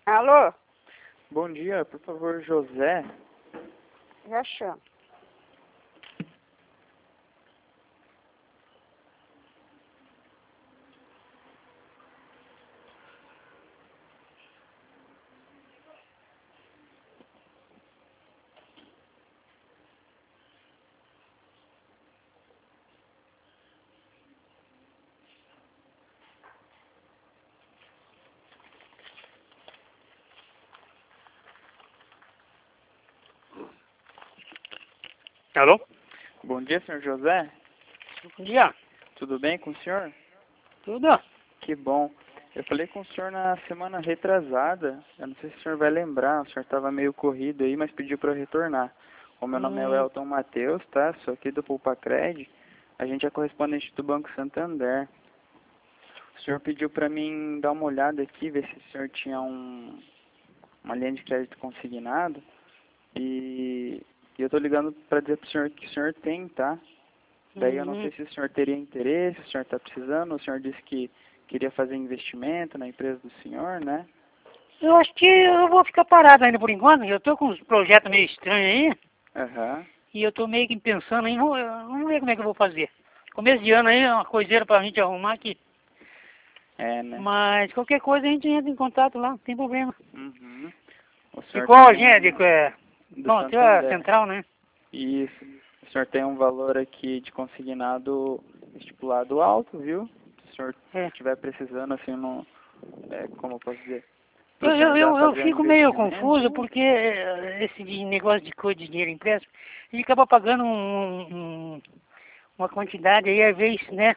Alô? Bom dia, por favor, José. Já chamo. Alô? Bom dia, senhor José. Bom dia. Tudo bem com o senhor? Tudo? Que bom. Eu falei com o senhor na semana retrasada. Eu não sei se o senhor vai lembrar. O senhor estava meio corrido aí, mas pediu para eu retornar. O meu nome é Welton Matheus, tá? Sou aqui do Pulpacred. A gente é correspondente do Banco Santander. O senhor pediu para mim dar uma olhada aqui, ver se o senhor tinha uma linha de crédito consignado. E eu tô ligando para dizer pro senhor que o senhor tem, tá? Daí eu não sei se o senhor teria interesse, se o senhor está precisando. O senhor disse que queria fazer investimento na empresa do senhor, né? Eu acho que eu vou ficar parado ainda por enquanto. Eu tô com uns projetos meio estranhos aí. Aham. E eu tô meio que pensando em... Vamos ver como é que eu vou fazer. Começo de ano aí é uma coiseira pra gente arrumar aqui. É, né? Mas qualquer coisa a gente entra em contato lá, não tem problema. Uhum. O E senhor qual tem gente? do Bom, tem a Santander. central, né? Isso. O senhor tem um valor aqui de consignado estipulado alto, viu? Se o senhor É. estiver precisando, assim, não... como eu posso dizer? Eu, Pro eu, senhor já eu, eu fazer um fico meio investimento. confuso porque esse negócio de coisa de dinheiro impresso, a gente acaba pagando uma quantidade aí, às vezes, né?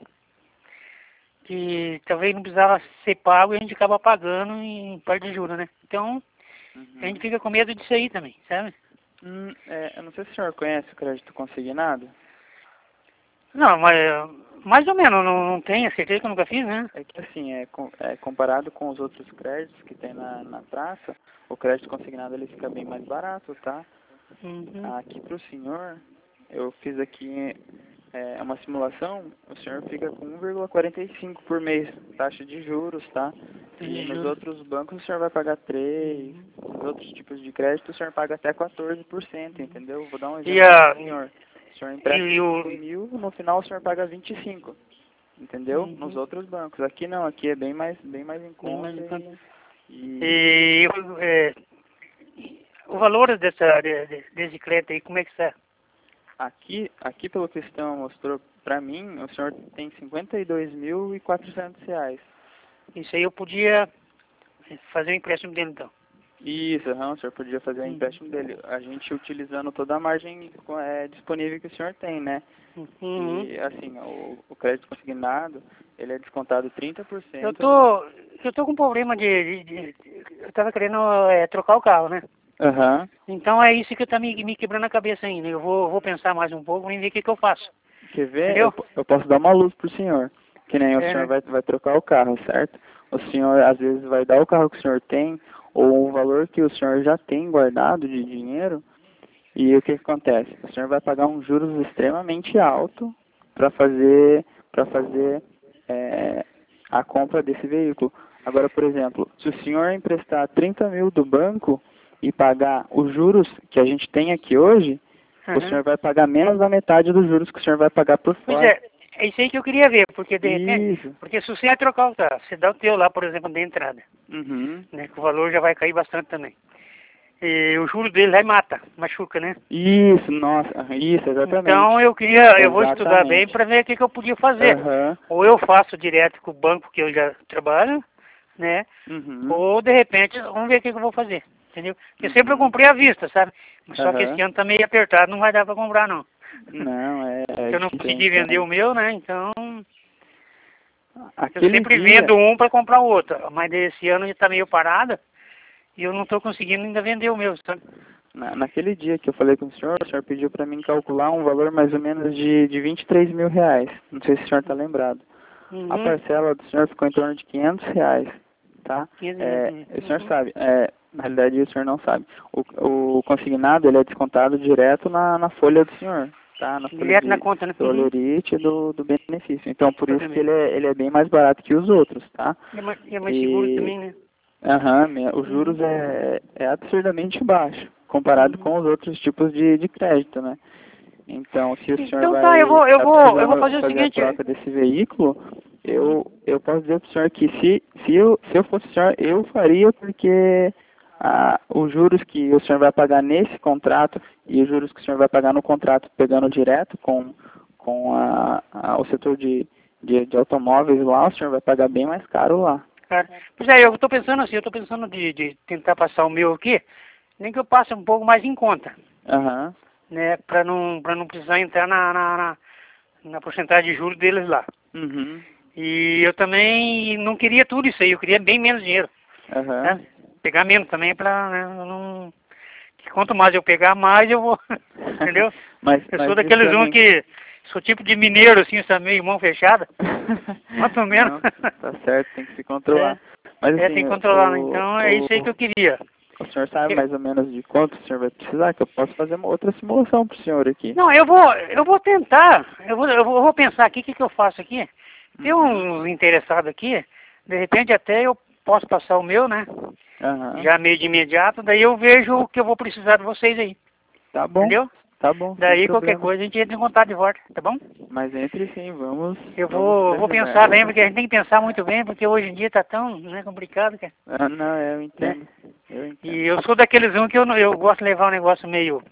Que talvez não precisava ser pago e a gente acaba pagando em parte de juros, né? Então, a gente Uhum. fica com medo disso aí também, sabe? Eu não sei se o senhor conhece o crédito consignado. Não, mas mais ou menos, não tenho certeza que eu nunca fiz, né? É que assim, comparado com os outros créditos que tem na praça, o crédito consignado ele fica bem mais barato, tá? Uhum. Aqui pro senhor, eu fiz aqui uma simulação, o senhor fica com 1,45 por mês, taxa de juros, tá? E nos Juros. outros bancos o senhor vai pagar 3, nos outros tipos de crédito o senhor paga até 14%, entendeu? Vou dar um E, exemplo pro senhor. O senhor empresta e o... 5.000, no final o senhor paga 25, entendeu? Nos Uhum. outros bancos. Aqui não, aqui é bem mais em Bem mais conta em conta. e E o valor desse crédito aí, como é que está? aqui pelo que o sistema mostrou pra mim, o senhor tem R$ 52.400. Isso aí eu podia fazer o empréstimo dele, então. Isso, o senhor podia fazer o empréstimo dele. A gente utilizando toda a margem disponível que o senhor tem, né? Uhum. E assim, o crédito consignado, ele é descontado 30%. Eu tô com problema eu tava querendo trocar o carro, né? Aham. Então é isso que tá me quebrando a cabeça ainda. Eu vou pensar mais um pouco e ver o que eu faço. Quer ver? Entendeu? Eu posso dar uma luz pro senhor. Que nem o É, senhor né? vai trocar o carro, certo? O senhor às vezes vai dar o carro que o senhor tem, ou o valor que o senhor já tem guardado de dinheiro, e o que acontece? O senhor vai pagar um juros extremamente alto para fazer a compra desse veículo. Agora, por exemplo, se o senhor emprestar 30.000 do banco e pagar os juros que a gente tem aqui hoje, o Uhum. senhor vai pagar menos da metade dos juros que o senhor vai pagar por Pois fora. é isso aí que eu queria ver, porque de repente, Isso. porque se você vai trocar o carro, você dá o teu lá, por exemplo, de entrada, Uhum. né? Que o valor já vai cair bastante também. E o juro dele aí machuca, né? Isso, nossa, isso, exatamente. Então eu vou estudar bem Exatamente. para ver o que eu podia fazer. Aham. Ou eu faço direto com o banco que eu já trabalho, né? Uhum. Ou de repente, vamos ver o que eu vou fazer. Entendeu? Porque sempre eu Uhum. comprei à vista, sabe? Mas só que esse Aham. ano tá meio apertado, não vai dar para comprar não. Não, é Eu não difícil, eu consegui vender o entendo. meu, né? Então eu Aquele sempre dia, vendo um para comprar o outro. Mas esse ano já tá meio parado e eu não estou conseguindo ainda vender o meu, sabe? naquele dia que eu falei com o senhor pediu para mim calcular um valor mais ou menos de R$ 23.000. Não sei se o senhor está lembrado. A Uhum. parcela do senhor ficou em torno de R$ 500, tá? 15 reais. O senhor sabe, na realidade o senhor não sabe. O consignado, ele é descontado direto na folha do senhor, tá? Na folha Direto na de conta, né? do olerite e do benefício. Então, por isso que Pagamento. ele é bem mais barato que os outros, tá? E é mais seguro E também, né? Aham, os juros é absurdamente baixo, comparado com os outros tipos de crédito, né? Então, se o senhor Então vai tá, eu vou precisando fazer o fazer a seguinte. troca desse veículo, eu posso dizer para o senhor que se eu fosse o senhor, eu faria porque os juros que o senhor vai pagar nesse contrato e os juros que o senhor vai pagar no contrato pegando direto com o setor de automóveis lá, o senhor vai pagar bem mais caro lá. Cara, pois é, eu tô pensando assim, eu tô pensando de tentar passar o meu aqui, nem que eu passe um pouco mais em conta, Aham. né, pra não precisar entrar na porcentagem de juros deles lá. Uhum. E eu também não queria tudo isso aí, eu queria bem menos dinheiro, Aham. né? Pegar menos também pra, né, não... que quanto mais eu pegar, mais eu vou, entendeu? Mas Eu sou isso daqueles também... que, sou tipo de mineiro assim, sabe, meio mão fechada, quanto menos. Não, tá certo, tem que se controlar. Mas assim, Tem que controlar, né? Então é isso aí que eu queria. o senhor sabe mais ou menos de quanto o senhor vai precisar? Que eu posso fazer uma outra simulação pro senhor aqui. Não, eu vou tentar, eu vou pensar aqui, o que que eu faço aqui. Tem uns interessados aqui, de repente até eu posso passar o meu, né? Aham. Já meio de imediato, daí eu vejo o que eu vou precisar de vocês aí, Tá bom, entendeu? tá bom, sem Daí qualquer problema. coisa a gente entra em contato de volta, tá bom? Mas entre sim, vamos Vou pensar bem, porque a gente tem que pensar muito bem, porque hoje em dia tá tão, né, complicado, cara, Ah, não, eu né? entendo. Eu E entendo. eu sou daqueles que eu gosto de levar um negócio meio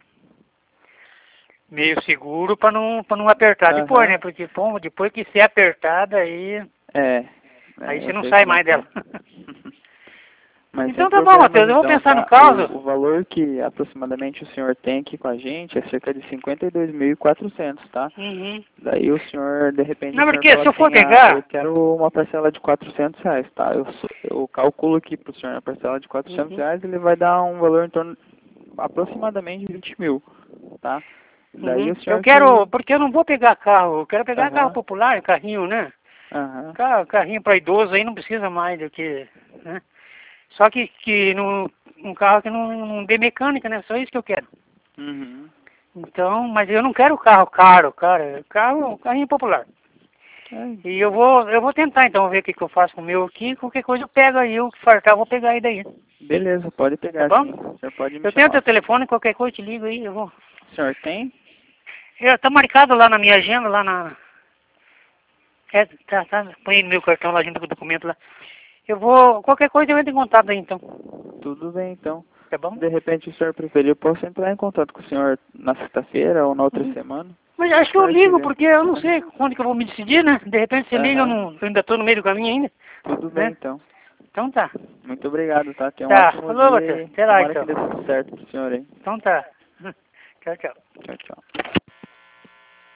seguro para não apertar depois, Aham. né? Porque pô, depois que se é apertada aí você Eu não sei sai como é mais que é. dela. Mas sem Então tá bom, problemas Matheus, eu vou então, pensar no tá? caso. O valor que aproximadamente o senhor tem aqui com a gente é cerca de 52.400, tá? Uhum. Daí o senhor, de repente, o Não, senhor porque fala se eu for assim, eu pegar. quero uma parcela de R$ 400, tá? Eu calculo aqui pro senhor a parcela de R$ 400, Uhum. ele vai dar um valor em torno, aproximadamente 20 mil, tá? Daí Uhum. o Eu senhor quero, que... porque eu não vou pegar carro, eu quero pegar carro Aham, popular, carrinho, né? aham, Carrinho para idoso aí não precisa mais do que, né? Só que um carro que não dê mecânica, né? Só isso que eu quero. uhum. Então, mas eu não quero carro caro, cara. Carrinho popular. É, E eu vou tentar então ver o que que eu faço com o meu aqui. Qualquer coisa eu pego aí, o que faltar eu vou pegar aí daí. beleza, pode Tá pegar sim. bom? O senhor pode me Eu tenho chamar. teu telefone, qualquer coisa eu te ligo aí, eu vou. O senhor tem? Tá marcado lá na minha agenda, lá na. Tá. Põe aí no meu cartão lá junto com o documento lá. Eu vou. Qualquer coisa eu entro em contato aí então. Tudo bem, então. Tá bom? De repente, o senhor preferir, eu posso entrar em contato com o senhor na sexta-feira ou na outra Uhum. semana? Mas acho que eu O senhor que ligo, vê. porque eu não sei quando que eu vou me decidir, né? De repente você liga, Aham. eu ainda tô no meio do caminho ainda, Tudo bem, né? então. Então tá. Muito obrigado, tá? Tenha um Tá. ótimo Falou, Matheus. dia e Até lá tomara então. que dê tudo certo pro senhor aí. Então tá. Tchau, tchau. Tchau, tchau.